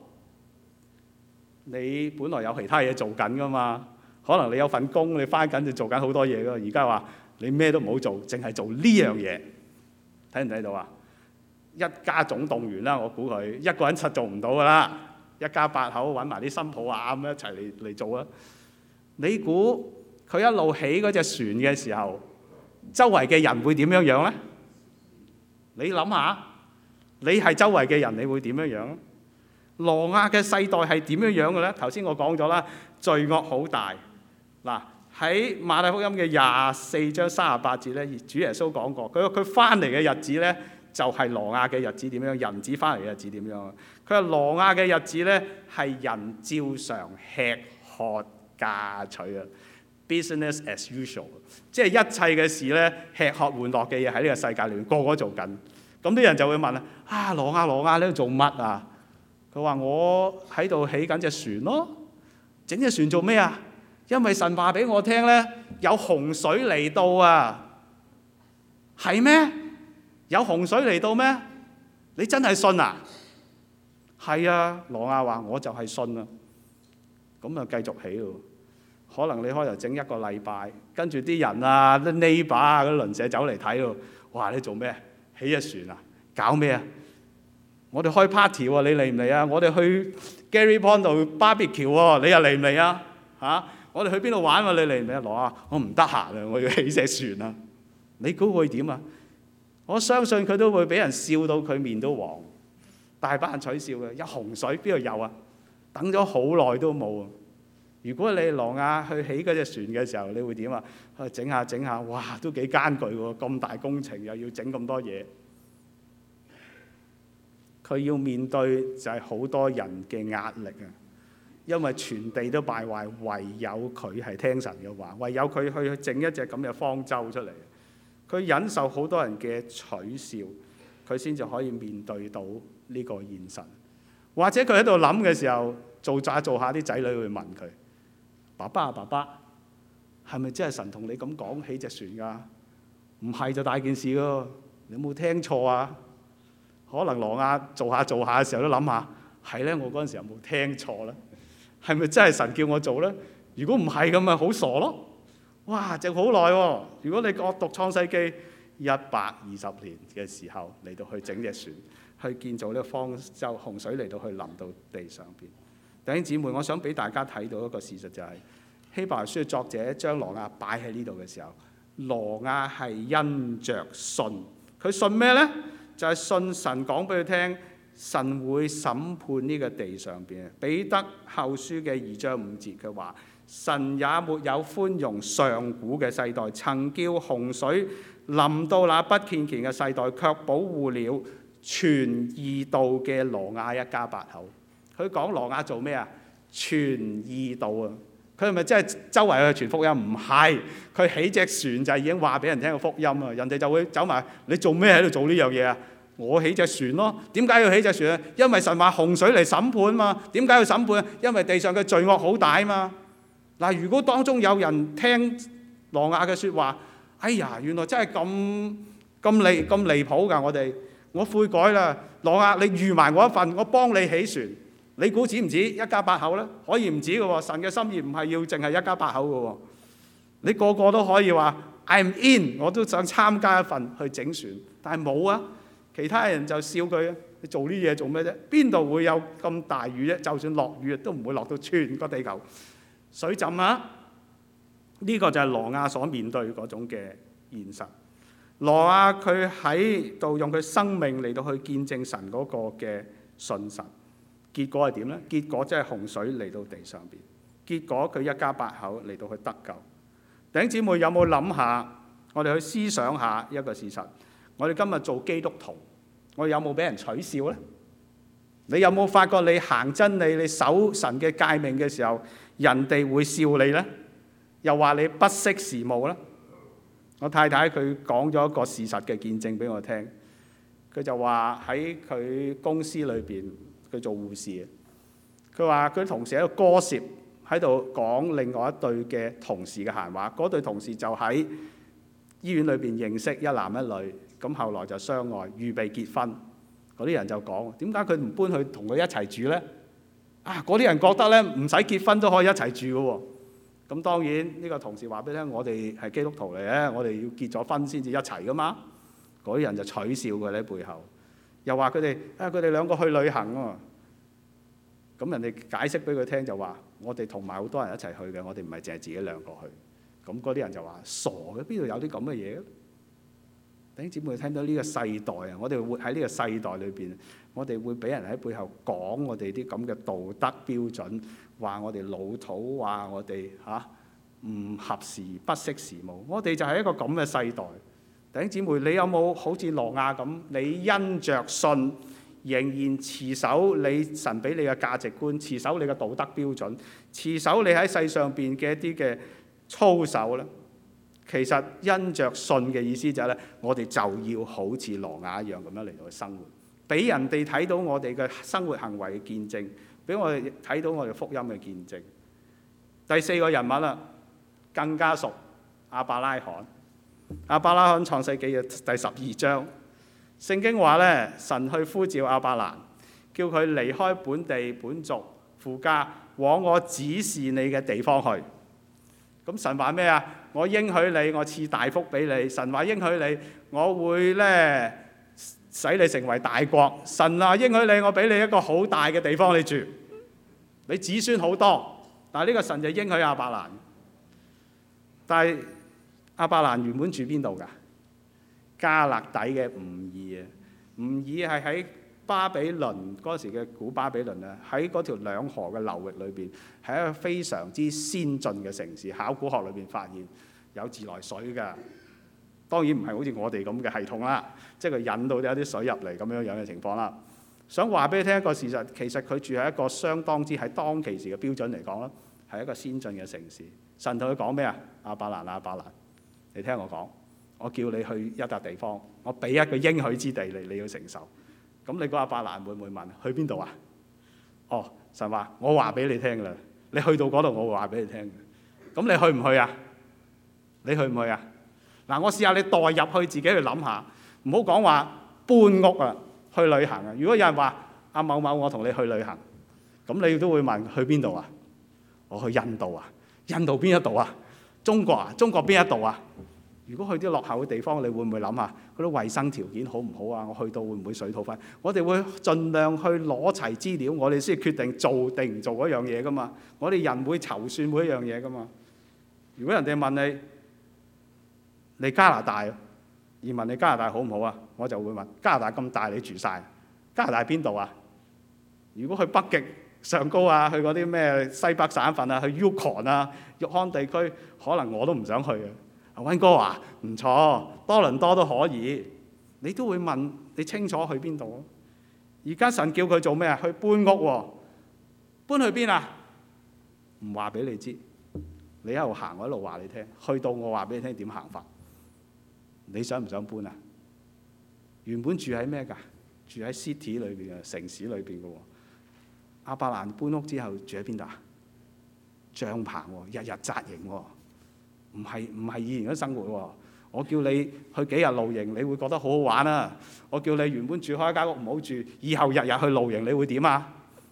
你本來有其他嘢做緊噶嘛？可能你有份工，你翻緊就做緊好多嘢噶。而家話你咩都唔好做，淨係做呢樣嘢。睇唔睇到啊？一家總動員啦，我估佢一個人實做唔到噶啦，一家八口揾埋啲新抱啊咁一齊嚟嚟做啊！你估佢一路起嗰隻船嘅時候，周圍嘅人會點樣樣咧？你諗下，你係周圍嘅人，你會點樣樣？挪亞嘅世代係點樣樣嘅咧？頭先我講咗啦，罪惡好大。嗱， 喺馬太福音嘅廿四章三十八節咧，主耶穌講過，佢話佢翻嚟嘅日子咧，就係挪亞嘅日子點樣，人子翻嚟嘅日子點樣。佢話挪亞嘅日子咧，係人照常吃喝嫁娶啊 ，business as usual， 即係一切嘅事咧，吃喝玩樂嘅嘢喺呢個世界裏面個個做緊。咁啲人就會問啦：啊，挪亞挪亞，你喺度做乜啊？佢話：我喺度起緊隻船咯。整隻船做咩啊？因為神話俾我聽咧，有洪水嚟到啊！係咩？有洪水嚟到咩？你真係信啊？係啊，挪亞話我就係信啊。咁啊繼續起咯。可能你開頭整一個禮拜，跟住啲人啊、啲 neighbor 啊、嗰啲鄰舍走嚟睇咯。哇！你做咩？起隻船啊？搞咩啊？我哋開 party 喎，你嚟唔嚟啊？我哋去 Gary Pond 度 barbecue 喎，你又嚟唔嚟啊？嚇！我哋去邊度玩喎？你嚟唔嚟啊？挪亞，我唔得閒啊，我要起隻船啊！你估會點啊？我相信佢都會俾人笑到佢面都黃，大班人取笑嘅。有洪水邊度有啊？等咗好耐都冇啊！如果你挪亞去起嗰隻船嘅時候，你會點啊？整下整下，哇，都幾艱巨喎！咁大工程又要整咁多嘢，佢要面對就係好多人嘅壓力啊！因為全地都敗壞，唯有佢係聽神嘅話，唯有佢去整一隻咁嘅方舟出嚟。佢忍受好多人嘅取笑，佢先至可以面對到呢個現實。或者佢喺度諗嘅時候，做下做下啲仔女會問佢：爸爸啊，爸爸，係咪真係神同你咁講起隻船㗎？唔係就大件事㗎，你有冇聽錯啊？可能挪亞做下做下嘅時候都諗下，係咧，我嗰陣時有冇聽錯咧？係咪真係神叫我做咧？如果唔係咁咪好傻咯！哇，剩好耐喎！如果你我讀創世記一百二十年嘅時候嚟到去整隻船，去建造呢個方舟，洪水嚟到去臨到地上邊。弟兄姊妹，我想俾大家睇到一個事實就係、是、希伯來書嘅作者將挪亞擺喺呢度嘅時候，挪亞係因着信，佢信咩咧？就係、是、信神講俾佢聽。神會審判呢個地上邊。彼得後書嘅二章五節，佢話：神也沒有寬容上古嘅世代，曾叫洪水臨到那不敬虔嘅世代，卻保護了傳義道嘅挪亞一家八口。佢講挪亞做咩啊？傳義道啊！佢係咪真係周圍去傳福音？唔係，佢起隻船就已經話俾人聽個福音啊！人哋就會走埋，你做咩喺度做呢樣嘢啊？我起隻船咯，點解要起隻船啊？因為神話洪水嚟審判嘛。點解要審判啊？因為地上嘅罪惡好大嘛。嗱，如果當中有人聽挪亞嘅説話，哎呀，原來真係咁咁離咁離譜㗎！我哋我悔改啦，挪亞，你預埋我一份，我幫你起船。你估止唔止一家八口咧？可以唔止嘅喎。神嘅心意唔係要淨係一家八口嘅喎。你個個都可以話 I'm in， 我都想參加一份去整船，但係冇啊。其他人就笑佢：你做呢啲嘢做咩啫？邊度會有咁大雨啫？就算落雨都唔會落到全個地球水浸啊！呢個就係挪亞所面對嗰種嘅現實。挪亞佢喺度用佢生命嚟到去見證神嗰個嘅信實，結果係點呢？結果即係洪水嚟到地上邊，結果佢一家八口嚟到去得救。弟兄姊妹有冇諗下？我哋去思想下一個事實。我哋今日做基督徒，我哋有冇俾人取笑呢？你有冇發覺你行真理、你守神嘅誡命嘅時候，人哋會笑你呢？又話你不識時務呢？我太太佢講咗一個事實嘅見證俾我聽。佢就話喺佢公司裏邊，佢做護士。佢話佢同事喺度歌舌，喺度講另外一對嘅同事嘅閒話。嗰對同事就喺醫院裏邊認識一男一女。咁後來就相愛，預備結婚。嗰啲人就講：點解佢唔搬去同佢一齊住呢？啊！嗰啲人覺得咧，唔使結婚都可以一齊住嘅喎。咁當然呢、呢個同事話俾你聽：我哋係基督徒嚟嘅，我哋要結咗婚先至一齊噶嘛。嗰啲人就取笑佢喺背後，又話佢哋啊，佢哋兩個去旅行喎。咁人哋解釋俾佢聽就話：我哋同埋好多人一齊去嘅，我哋唔係淨係自己兩個去。咁嗰啲人就話：傻嘅，邊度有啲咁嘅嘢？弟兄姊妹聽到呢個世代啊，我哋活喺呢個世代裏邊，我哋會俾人喺背後講我哋啲咁嘅道德標準，話我哋老土，話我哋嚇唔合時不識時務。我哋就係一個咁嘅世代。弟兄姊妹，你有冇好似挪亞咁？你因着信，仍然持守你神俾你嘅價值觀，持守你嘅道德標準，持守你喺世上邊嘅一啲嘅操守咧。其實因着信嘅意思就係咧，我哋就要好似挪亞一樣咁樣嚟到去生活，俾人哋睇到我哋嘅生活行為嘅見證，俾我哋睇到我哋福音嘅見證。第四個人物啦，更加熟，亞伯拉罕。亞伯拉罕創世記嘅第十二章，聖經話咧，神去呼召亞伯蘭，叫佢離開本地本族父家，往我指示你嘅地方去。咁神話咩啊？我應許你，我賜大福俾你。神話應許你，我會咧使你成為大國。神啊，應許你，我俾你一個好大嘅地方你住，你子孫好多。但係呢個神就應許亞伯蘭，但係亞伯蘭原本住邊度㗎？加勒底嘅吾珥啊，吾珥係喺巴比倫嗰時嘅古巴比倫啊，喺嗰條兩河嘅流域裏邊，係一個非常之先進嘅城市。考古學裏邊發現有自來水㗎，當然唔係好似我哋咁嘅系統啦，即係佢引到有啲水入嚟咁樣樣嘅情況啦。想話俾你聽一個事實，其實佢住喺一個相當之喺當其時嘅標準嚟講啦，係一個先進嘅城市。神同佢講咩啊？亞伯蘭，亞伯蘭，你聽我講，我叫你去一笪地方，我俾一個應許之地你，你要承受。咁你個亞伯蘭會唔會問去邊度啊？哦，神話我話俾你聽㗎啦，你去到嗰度我會話俾你聽嘅。咁你去唔去啊？你去唔去啊？嗱，我試下你代入去自己去諗下，唔好講話搬屋啊，去旅行啊。如果有人話阿某某我同你去旅行，咁你都會問去邊度啊？我去印度啊，印度邊一度啊？中國啊，中國邊一度啊？如果去啲落後嘅地方，你會唔會諗下嗰啲衞生條件好唔好啊？我去到會唔會水土不服？我哋會盡量去攞齊資料，我哋先決定做定唔做嗰樣嘢噶嘛。我哋人會籌算每一樣嘢噶嘛。如果人哋問你，你加拿大，而問你加拿大好唔好啊？我就會問加拿大咁大你住晒，加拿大邊度啊？如果去北極上高啊，去嗰啲咩西北省份啊，去 Yukon 啊、玉康地區，可能我都唔想去嘅。溫哥華唔錯，多倫多都可以，你都會問你清楚去邊度？而家神叫佢做咩啊？去搬屋喎，搬去邊啊？唔話俾你知，你一路行我一路話你聽，去到我話俾你聽點行法。你想唔想搬啊？原本住喺咩㗎？住喺 city 裏邊嘅城市裏邊嘅喎。亞伯蘭搬屋之後住喺邊度啊？帳篷喎，日日紮營喎。唔係唔係以前嘅生活喎，我叫你去幾日露營，你會覺得好好玩啊！我叫你原本住開一間屋唔好住，以後日日去露營，你會點啊？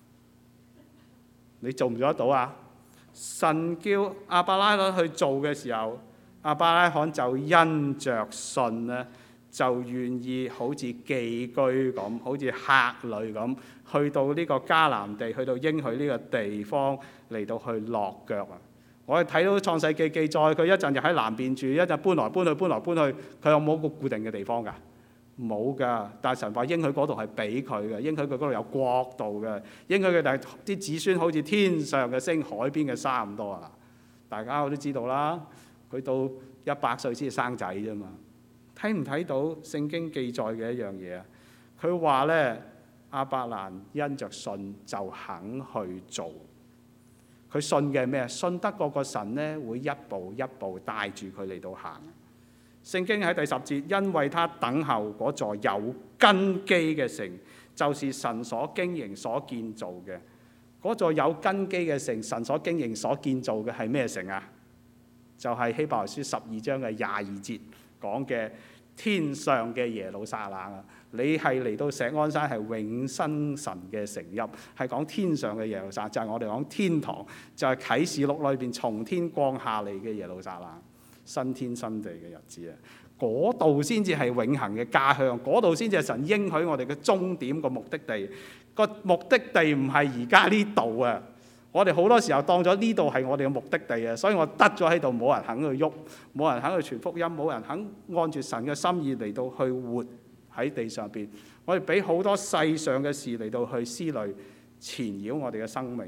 你做唔做得到啊？神叫亞伯拉罕去做嘅時候，亞伯拉罕就因着信咧，就願意好似寄居咁，好似客旅咁，去到呢個迦南地，去到應許呢個地方嚟到去落腳啊！我哋睇到創世記記載，佢一陣就喺南邊住，一陣搬來搬去，搬來搬去，佢有冇個固定嘅地方㗎？冇㗎。但係神話應許嗰度係俾佢嘅，應許佢嗰度有國度嘅，應許佢哋啲子孫好似天上嘅星、海邊嘅沙咁多啊！大家我都知道啦，佢到一百歲先至生仔啫嘛。睇唔睇到聖經記載嘅一樣嘢啊？佢話咧，亞伯蘭因着信就肯去做。佢信嘅咩？信得過個神咧，會一步一步帶住佢嚟到行。聖經喺第十節，因為他等候嗰座有根基嘅城，就是神所經營、所建造嘅。嗰座有根基嘅城，神所經營、所建造嘅係咩城啊？就係、是、希伯來書十二章嘅廿二節講嘅天上嘅耶路撒冷啊！你係嚟到錫安山係永生神嘅城邑，係講天上嘅耶路撒冷，就係、是、我哋講天堂，就係、是、啟示錄裏邊從天降下嚟嘅耶路撒冷，新天新地嘅日子啊！嗰度先至係永恆嘅家鄉，嗰度先至係神應許我哋嘅終點個目的地。個目的地唔係而家呢度啊！我哋好多時候當咗呢度係我哋嘅目的地啊，所以我得咗喺度，冇人肯去喐，冇人肯去傳福音，冇人肯按住神嘅心意嚟到去活喺地上邊。我哋俾好多世上嘅事嚟到去思慮，纏繞我哋嘅生命，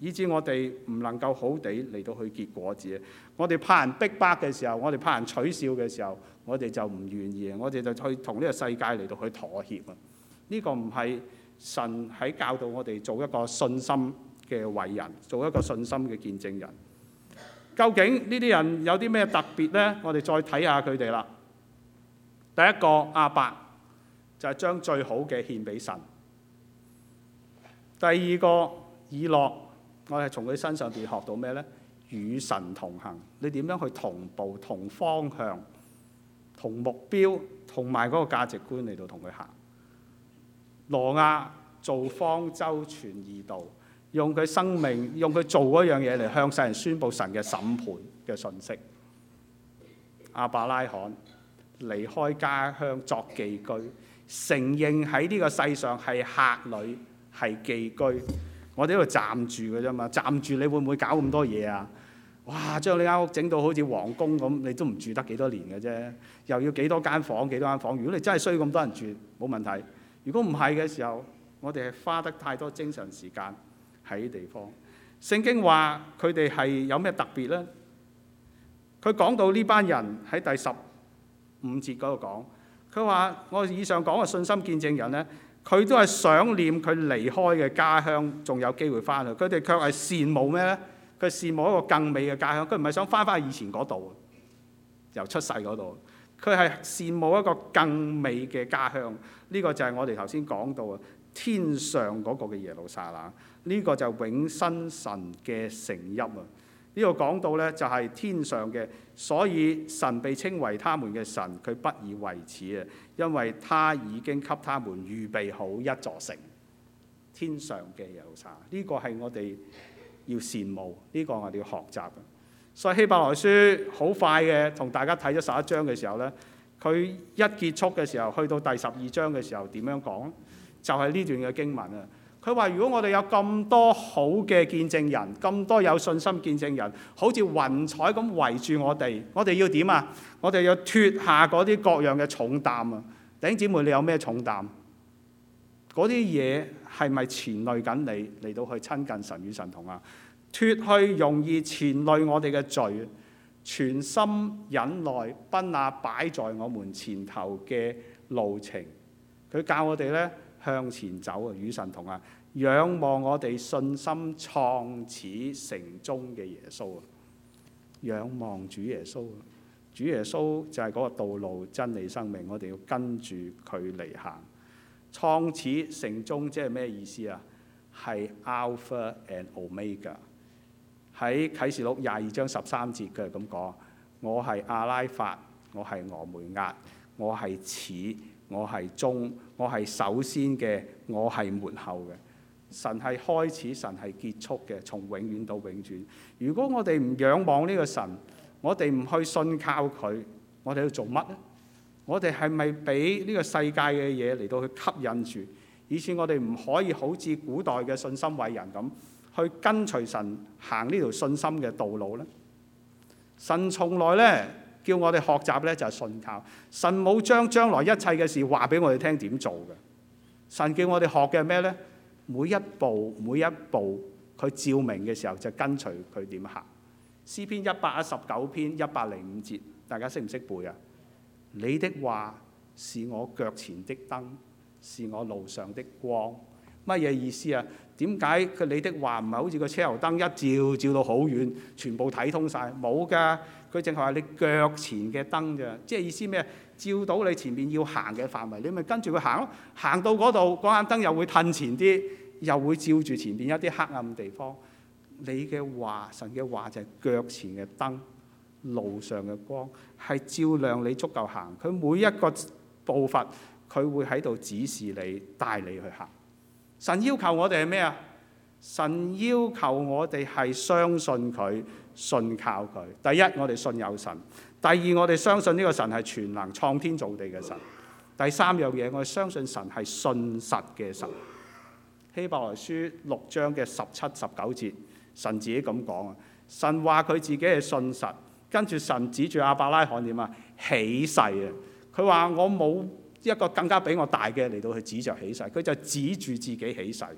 以致我哋唔能夠好地嚟到去結果子。我哋怕人逼迫嘅時候，我哋怕人取笑嘅時候，我哋就唔願意，我哋就去同呢個世界嚟到去妥協啊！呢個唔係神喺教導我哋做一個信心嘅偉人，做一個信心嘅見證人。究竟呢啲人有啲咩特別呢？我哋再睇下佢哋啦。第一個亞伯就係將最好嘅獻俾神。第二個以諾，我哋從佢身上邊學到咩呢？與神同行。你點樣去同步、同方向、同目標、同埋嗰個價值觀嚟到同佢行？挪亞做方舟傳義道，用佢生命，用佢做嗰樣嘢嚟向世人宣佈神嘅審判嘅信息。亞伯拉罕離開家鄉作寄居，承認喺呢個世上係客旅，係寄居。我哋喺度暫住嘅啫嘛，暫住你會唔會搞咁多嘢啊？哇！將你間屋整到好似皇宮咁，你都唔住得幾多年嘅啫。又要幾多間房，幾多間房。如果你真係需要咁多人住，冇問題。如果唔係嘅時候，我哋係花得太多精神時間喺啲地方。聖經話佢哋係有咩特別呢？佢講到呢班人喺第十五節嗰度講，佢話我以上講嘅信心見證人呢，佢都係想念佢離開嘅家鄉，仲有機會翻去。佢哋卻係羨慕咩呢？佢羨慕一個更美嘅家鄉。佢唔係想翻返去以前嗰度，由出世嗰度。佢係羨慕一個更美嘅家鄉。呢、這個就係我哋頭先講到啊，天上嗰個嘅耶路撒冷。呢、這個就係永生神嘅城邑啊。呢度講到呢，就係天上嘅，所以神被稱為他們嘅神，佢不以為恥啊，因為他已經給他們預備好一座城，天上嘅耶路撒冷。呢、這個係我哋要羨慕，呢、這個我哋要學習嘅。所以希伯來書好快嘅，同大家睇咗十一章嘅時候呢，佢一結束嘅時候，去到第十二章嘅時候點樣講？就係、是、呢段嘅經文啊。佢話：如果我哋有咁多好嘅見證人，咁多有信心見證人，好似雲彩咁圍住我哋，我哋要點啊？我哋要脫下嗰啲各樣嘅重擔啊！弟兄姊妹，你有咩重擔？嗰啲嘢係咪纏累緊你嚟到去親近神與神同啊？脫去容易纏累我哋嘅罪，全心忍耐奔那擺在我們前頭嘅路程。佢教我哋咧，向前走啊，與神同啊，仰望我哋信心創始成終嘅耶穌啊，仰望主耶穌啊，主耶穌就係嗰個道路、真理、生命，我哋要跟住佢嚟行。創始成終即係咩意思啊？係 Alpha and Omega。喺啟示錄廿二章十三節，佢係咁講：我係阿拉法，我係俄梅押，我係始。我係終，我係首先嘅，我係末後嘅。神係開始，神係結束嘅，從永遠到永遠。如果我哋唔仰望呢個神，我哋唔去信靠佢，我哋要做乜呢？我哋係咪俾呢個世界嘅嘢嚟到去吸引住，以致我哋唔可以好似古代嘅信心偉人咁去跟隨神行呢條信心嘅道路呢？神從來呢，叫我哋學習咧就係信靠神，冇將將來一切嘅事話俾我哋聽點做嘅。神叫我哋學嘅係咩咧？每一步每一步佢照明嘅時候就跟隨佢點行。詩篇一百一十九篇一百零五節，大家識唔識背啊？你的話是我腳前的燈，是我路上的光。乜嘢意思啊？點解佢你的話唔係好似個車頭燈一照照到好遠，全部睇通晒？冇㗎。佢淨係話你腳前嘅燈咋，即係意思咩？照到你前面要行嘅範圍，你咪跟住佢行咯。行到嗰度，嗰盞燈又會褪前啲，又會照住前面一啲黑暗地方。你嘅話，神嘅話就係腳前嘅燈，路上嘅光，係照亮你足夠行。佢每一個步伐，佢會喺度指示你，帶你去行。神要求我哋係咩啊？神要求我哋係相信佢。信靠佢。第一，我哋信有神；第二，我哋相信呢個神係全能創天造地嘅神；第三樣嘢，我哋相信神係信實嘅神。希伯來書六章嘅十七、十九節，神自己咁講啊。神話佢自己係信實，跟住神指住亞伯拉罕點啊？起誓啊！佢話我冇一個更加比我大嘅嚟到去指着起誓，佢就指住自己起誓。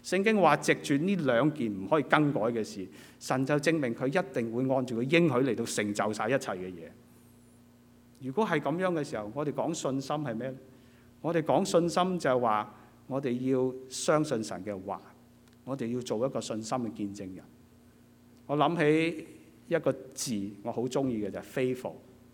聖經話藉住呢兩件唔可以更改嘅事，神就證明佢一定會按住佢應許嚟到成就晒一切嘅嘢。如果係咁樣嘅時候，我哋講信心係咩？我哋講信心就係話，我哋要相信神嘅話，我哋要做一個信心嘅見證人。我諗起一個字，我好中意嘅就係 faithful。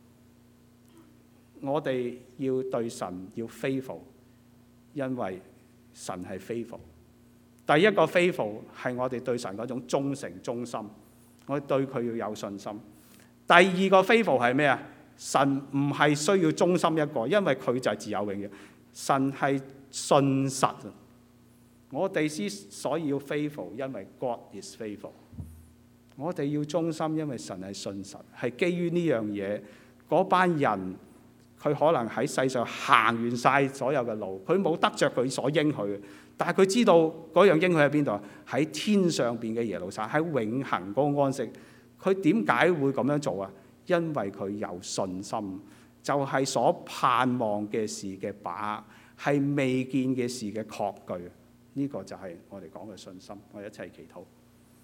我哋要對神要 faithful，因為神係 faithful。第一個 faithful 係我哋對神嗰種忠誠忠心，我哋對佢要有信心。第二個 faithful 係咩啊？神唔係需要忠心一個，因為佢就係自有永嘅。神係信實。我哋之所以要 faithful，因為 God is faithful。我哋要忠心，因為神係信實，係基於呢樣嘢。嗰班人佢可能喺世上行完晒所有嘅路，佢冇得着佢所應許嘅，但係佢知道嗰樣應許喺邊度？喺天上邊嘅耶路撒，喺永恆嗰個安息。佢點解會咁樣做啊？因為佢有信心，就係所盼望嘅事嘅把握，係未見嘅事嘅確據。呢個就係我哋講嘅信心。我哋一齊祈禱。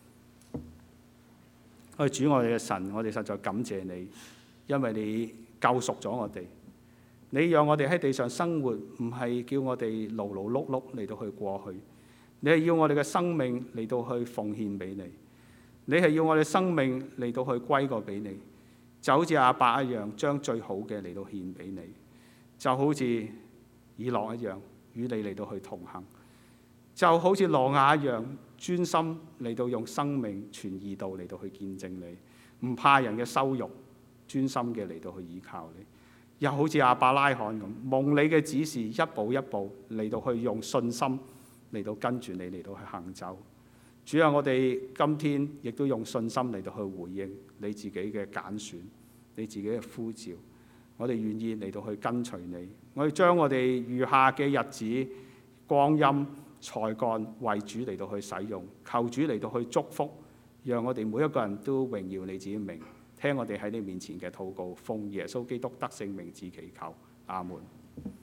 我哋主，我哋嘅神，我哋實在感謝你，因為你救贖咗我哋。你讓我哋喺地上生活，唔係叫我哋勞勞碌碌嚟到去過去，你係要我哋嘅生命嚟到去奉獻俾你，你係要我哋生命嚟到去歸過俾你，就好似亞伯一樣，將最好嘅嚟到獻俾你，就好似以諾一樣，與你嚟到去同行，就好似挪亞一樣，專心嚟到用生命傳義道嚟到去見證你，唔怕人嘅羞辱，專心嘅嚟到去依靠你。又好似亞伯拉罕咁，蒙你嘅指示，一步一步嚟到去用信心嚟到跟住你嚟到去行走。主啊，我哋今天亦都用信心嚟到去回應你自己嘅揀選，你自己嘅呼召。我哋願意嚟到去跟隨你。我哋將我哋餘下嘅日子、光陰、才幹為主嚟到去使用，求主嚟到去祝福，讓我哋每一個人都榮耀你自己名。聽我哋喺你面前嘅禱告，奉耶穌基督得勝名字祈求，阿門。